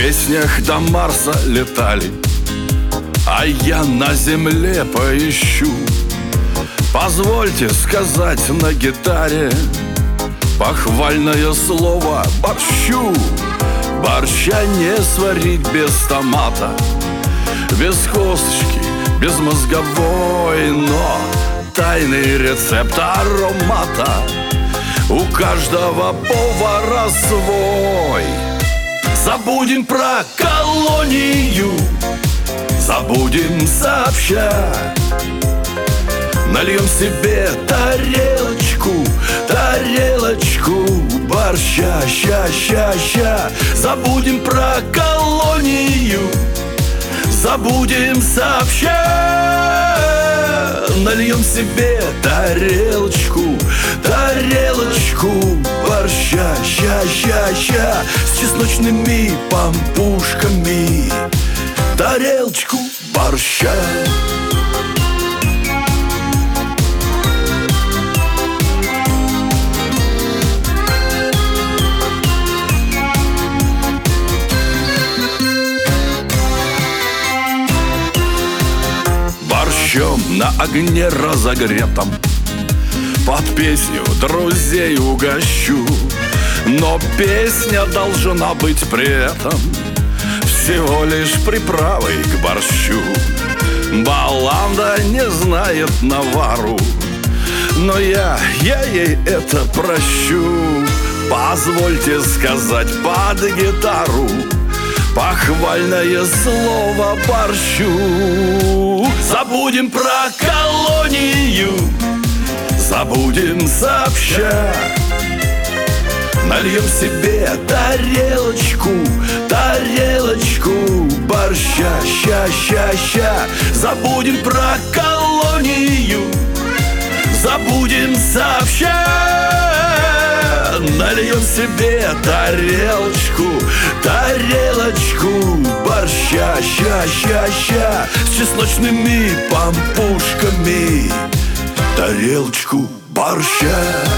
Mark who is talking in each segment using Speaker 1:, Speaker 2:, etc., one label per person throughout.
Speaker 1: песнях до Марса летали, а я на земле поищу. Позвольте сказать на гитаре похвальное слово борщу. Борща не сварить без томата, без косточки, без мозговой, но тайный рецепт аромата у каждого повара свой. Забудем про колонию, забудем сообща, нальем себе тарелочку борща, ща. Забудем про колонию, забудем сообща, нальем себе тарелочку борща, ща, с чесночными пампушками. Тарелочку борща. Борщом на огне разогретом под песню друзей угощу. Но песня должна быть при этом всего лишь приправой к борщу. Баланда не знает навару, но я ей это прощу. Позвольте сказать под гитару похвальное слово борщу. Забудем про колонию, забудем сообща, нальем себе тарелочку борща, ща. Забудем про колонию, забудем сообща, нальем себе тарелочку борща, ща, с чесночными пампушками. Тарелочку борща.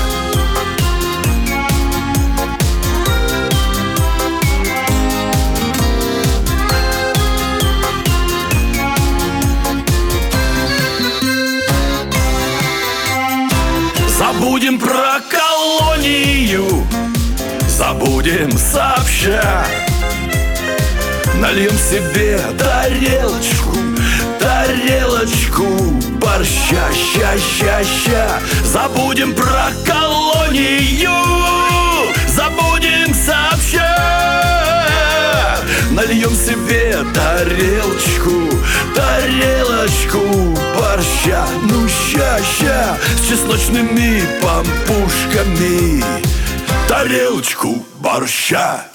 Speaker 1: Забудем про колонию, забудем сообща, нальем себе тарелочку борща, ща. Забудем про колонию, забудем сообща, нальем себе тарелочку борща, ну ща, с чесночными пампушками. Тарелочку борща.